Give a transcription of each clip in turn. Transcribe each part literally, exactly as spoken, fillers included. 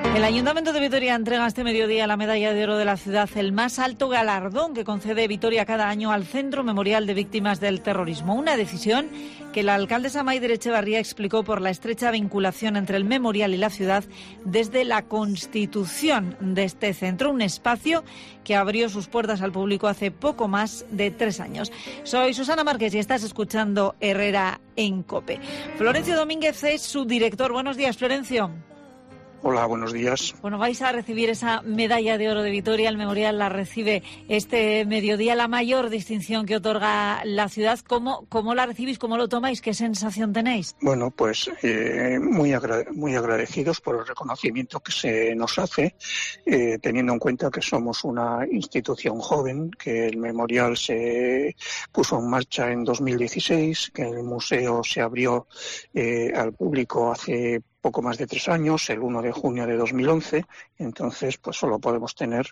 El Ayuntamiento de Vitoria entrega este mediodía la Medalla de Oro de la Ciudad, el más alto galardón que concede Vitoria cada año al Centro Memorial de Víctimas del Terrorismo. Una decisión que la alcaldesa Maider Echevarría explicó por la estrecha vinculación entre el memorial y la ciudad desde la constitución de este centro, un espacio que abrió sus puertas al público hace poco más de tres años. Soy Susana Márquez y estás escuchando Herrera en COPE. Florencio Domínguez es su director. Buenos días, Florencio. Hola, buenos días. Bueno, vais a recibir esa medalla de oro de Vitoria. El memorial la recibe este mediodía, la mayor distinción que otorga la ciudad. ¿Cómo, cómo la recibís? ¿Cómo lo tomáis? ¿Qué sensación tenéis? Bueno, pues eh, muy, agra- muy agradecidos por el reconocimiento que se nos hace, eh, teniendo en cuenta que somos una institución joven, que el memorial se puso en marcha en dos mil dieciséis, que el museo se abrió eh, al público hace poco más de tres años, el primero de junio de dos mil once, entonces pues solo podemos tener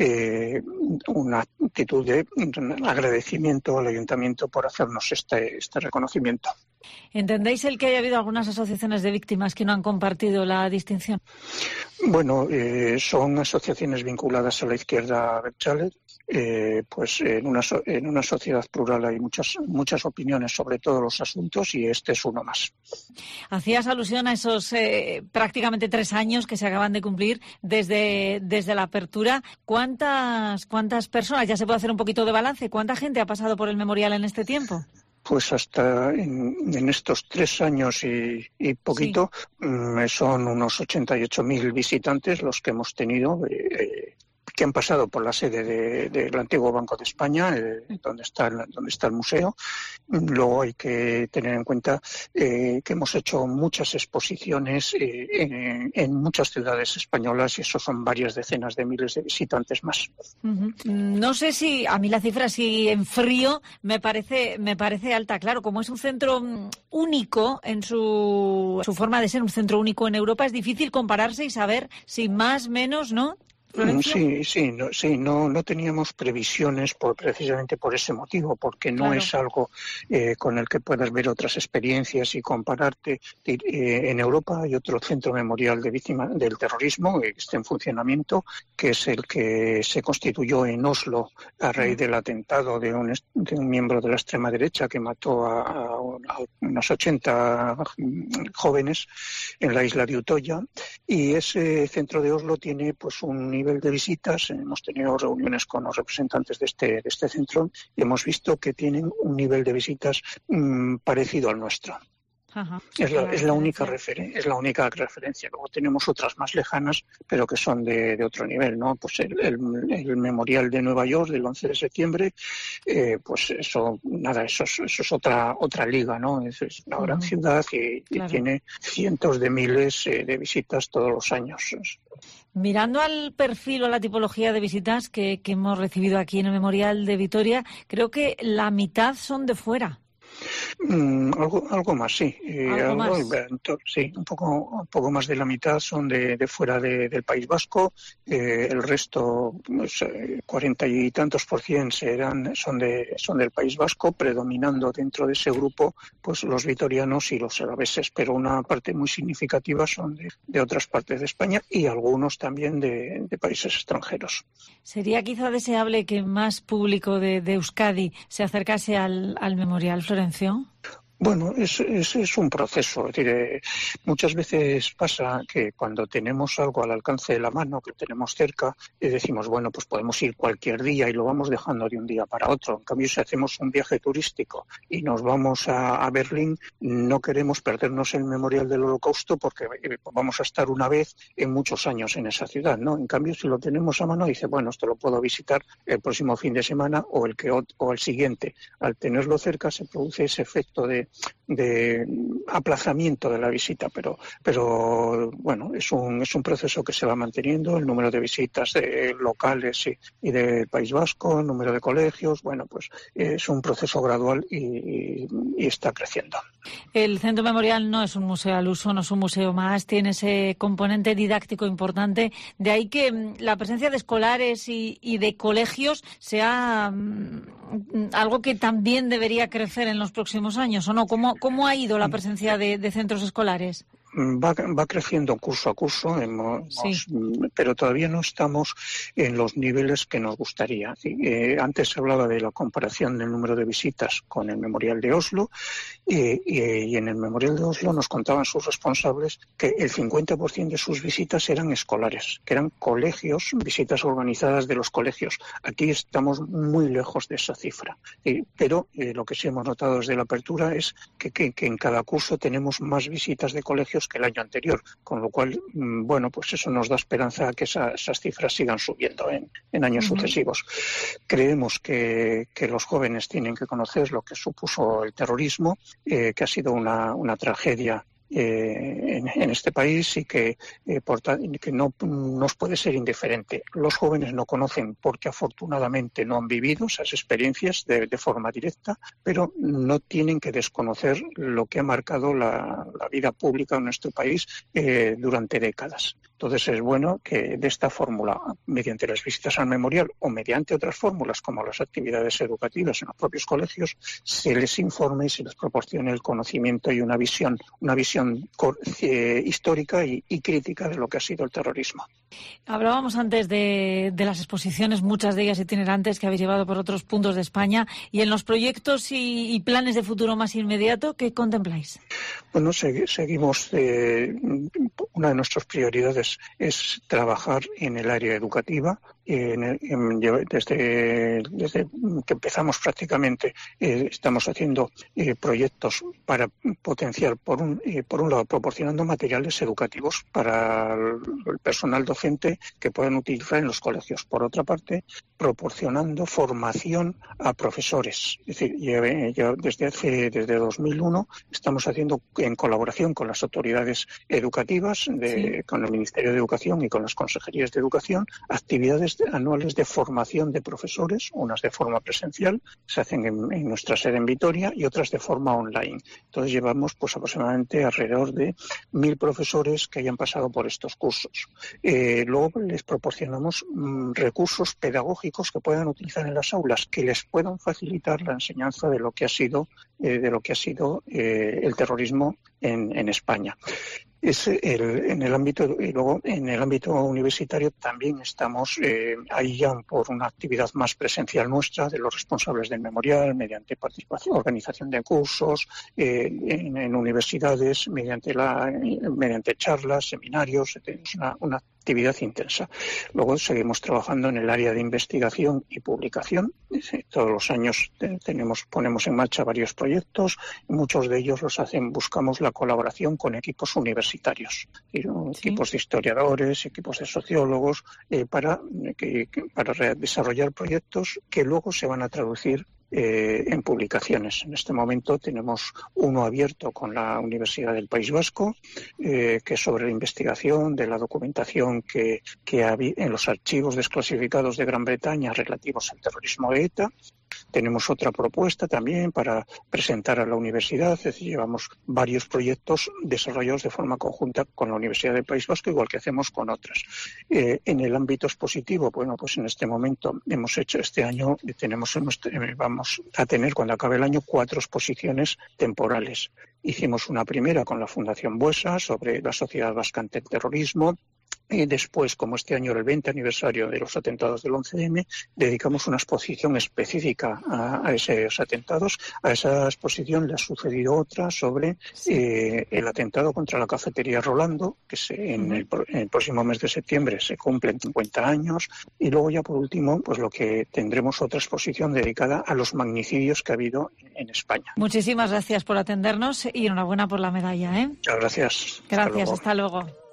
eh, una actitud de agradecimiento al Ayuntamiento por hacernos este, este reconocimiento. ¿Entendéis el que haya habido algunas asociaciones de víctimas que no han compartido la distinción? Bueno, eh, son asociaciones vinculadas a la izquierda abertzale. Eh, pues en una, so- en una sociedad plural hay muchas, muchas opiniones sobre todos los asuntos y este es uno más. Hacías alusión a esos eh, prácticamente tres años que se acaban de cumplir desde, desde la apertura. ¿Cuántas, cuántas personas, ya se puede hacer un poquito de balance, cuánta gente ha pasado por el memorial en este tiempo? Pues hasta en, en estos tres años y, y poquito sí. mm, son unos ochenta y ocho mil visitantes los que hemos tenido, eh, que han pasado por la sede del de, de antiguo Banco de España, eh, donde está el, donde está el museo. Luego hay que tener en cuenta eh, que hemos hecho muchas exposiciones eh, en, en muchas ciudades españolas y eso son varias decenas de miles de visitantes más. Uh-huh. No sé si a mí la cifra así en frío me parece me parece alta. Claro, como es un centro único en su, su forma de ser, un centro único en Europa, es difícil compararse y saber si más o menos, ¿no? ¿Florencio? Sí, sí, no, sí, no, no teníamos previsiones por, precisamente por ese motivo, porque no claro. es algo eh, con el que puedas ver otras experiencias y compararte. Eh, en Europa hay otro centro memorial de víctimas del terrorismo que está en funcionamiento, que es el que se constituyó en Oslo a raíz del atentado de un, de un miembro de la extrema derecha que mató a, a, a unos ochenta jóvenes en la isla de Utoya. Y ese centro de Oslo tiene pues un nivel de visitas, hemos tenido reuniones con los representantes de este, de este centro y hemos visto que tienen un nivel de visitas mmm, parecido al nuestro. Ajá, es, la, es, la única referen- es la única referencia. Luego tenemos otras más lejanas, pero que son de, de otro nivel, ¿no? Pues el, el, el memorial de Nueva York del once de septiembre, eh, pues eso, nada, eso es, eso es otra otra liga, ¿no? Es, es una uh-huh. gran ciudad y, claro. y tiene cientos de miles eh, de visitas todos los años. Mirando al perfil o a la tipología de visitas que, que hemos recibido aquí en el Memorial de Vitoria, creo que la mitad son de fuera. Mm, algo, algo más, sí. Eh, ¿Algo algo, más? Sí, un poco, un poco más de la mitad son de, de fuera de, del País Vasco. Eh, el resto, pues, eh, cuarenta y tantos por cien serán, son de, son del País Vasco, predominando dentro de ese grupo, pues los vitorianos y los alaveses, pero una parte muy significativa son de, de otras partes de España y algunos también de, de países extranjeros. ¿Sería quizá deseable que más público de, de Euskadi se acercase al, al memorial, Florencio? Bueno, es, es, es un proceso. Es decir, eh, muchas veces pasa que cuando tenemos algo al alcance de la mano, que tenemos cerca, eh, decimos, bueno, pues podemos ir cualquier día y lo vamos dejando de un día para otro. En cambio, si hacemos un viaje turístico y nos vamos a, a Berlín, no queremos perdernos el memorial del Holocausto porque eh, vamos a estar una vez en muchos años en esa ciudad, ¿no? En cambio, si lo tenemos a mano, dice, bueno, esto lo puedo visitar el próximo fin de semana o el que o el siguiente. Al tenerlo cerca se produce ese efecto de de aplazamiento de la visita, pero pero bueno, es un es un proceso que se va manteniendo, el número de visitas de locales y, y del País Vasco, el número de colegios, bueno, pues es un proceso gradual y, y está creciendo. El Centro Memorial no es un museo al uso, no es un museo más, tiene ese componente didáctico importante, de ahí que la presencia de escolares y, y de colegios sea um, algo que también debería crecer en los próximos años, ¿o no? ¿Cómo, cómo ha ido la presencia de, de centros escolares? va, va creciendo curso a curso, hemos, sí. pero todavía no estamos en los niveles que nos gustaría. Eh, antes se hablaba de la comparación del número de visitas con el Memorial de Oslo, eh, eh, y en el Memorial de Oslo nos contaban sus responsables que el cincuenta por ciento de sus visitas eran escolares, que eran colegios, visitas organizadas de los colegios. Aquí estamos muy lejos de esa cifra. Eh, pero eh, lo que sí hemos notado desde la apertura es que, que, que en cada curso tenemos más visitas de colegios que el año anterior, con lo cual, mmm, bueno, pues eso nos da esperanza a que esa, esas cifras sigan subiendo en, en años uh-huh. sucesivos. Creemos que, que los jóvenes tienen que conocer lo que supuso el terrorismo, eh, que ha sido una, una tragedia Eh, en, en este país y que, eh, por ta- que no nos puede ser indiferente. Los jóvenes no conocen porque afortunadamente no han vivido esas experiencias de, de forma directa, pero no tienen que desconocer lo que ha marcado la, la vida pública en nuestro país eh, durante décadas. Entonces es bueno que de esta fórmula, mediante las visitas al memorial o mediante otras fórmulas como las actividades educativas en los propios colegios, se les informe y se les proporcione el conocimiento y una visión, una visión eh, histórica y, y crítica de lo que ha sido el terrorismo. Hablábamos antes de, de las exposiciones, muchas de ellas itinerantes que habéis llevado por otros puntos de España, y en los proyectos y, y planes de futuro más inmediato, ¿qué contempláis? Bueno, segui- seguimos, eh, una de nuestras prioridades es trabajar en el área educativa. En el, en, desde, desde que empezamos prácticamente eh, estamos haciendo eh, proyectos para potenciar, por un, eh, por un lado, proporcionando materiales educativos para el, el personal docente que puedan utilizar en los colegios. Por otra parte, proporcionando formación a profesores. Es decir, ya, ya desde hace desde dos mil uno estamos haciendo, en colaboración con las autoridades educativas, de, sí. con el Ministerio de Educación y con las consejerías de educación, actividades anuales de formación de profesores, unas de forma presencial, se hacen en, en nuestra sede en Vitoria, y otras de forma online. Entonces llevamos pues aproximadamente alrededor de mil profesores que hayan pasado por estos cursos. Eh, luego les proporcionamos mmm, recursos pedagógicos que puedan utilizar en las aulas, que les puedan facilitar la enseñanza de lo que ha sido, eh, de lo que ha sido eh, el terrorismo en, en España. Es el, en el ámbito y luego en el ámbito universitario también estamos eh, ahí ya por una actividad más presencial nuestra de los responsables del memorial, mediante participación, organización de cursos eh, en, en universidades, mediante la mediante charlas, seminarios, es una, una actividad intensa. Luego seguimos trabajando en el área de investigación y publicación. Todos los años tenemos ponemos en marcha varios proyectos, y muchos de ellos los hacen buscamos la colaboración con equipos universitarios, sí. equipos de historiadores, equipos de sociólogos, eh, para, que, que, para desarrollar proyectos que luego se van a traducir Eh, en publicaciones. En este momento tenemos uno abierto con la Universidad del País Vasco, eh, que es sobre la investigación de la documentación que, que había en los archivos desclasificados de Gran Bretaña relativos al terrorismo de ETA. Tenemos otra propuesta también para presentar a la universidad, es decir, llevamos varios proyectos desarrollados de forma conjunta con la Universidad del País Vasco, igual que hacemos con otras. Eh, en el ámbito expositivo, bueno, pues en este momento hemos hecho, este año tenemos, vamos a tener cuando acabe el año cuatro exposiciones temporales. Hicimos una primera con la Fundación Buesa sobre la sociedad vasca ante el terrorismo. Y después, como este año era el veinte aniversario de los atentados del once eme, dedicamos una exposición específica a, a esos atentados. A esa exposición le ha sucedido otra sobre sí. eh, el atentado contra la cafetería Rolando, que se, en, el, en el próximo mes de septiembre se cumplen cincuenta años. Y luego ya por último, pues lo que tendremos otra exposición dedicada a los magnicidios que ha habido en, en España. Muchísimas gracias por atendernos y enhorabuena por la medalla, ¿eh? Muchas gracias. Gracias, hasta luego. Hasta luego.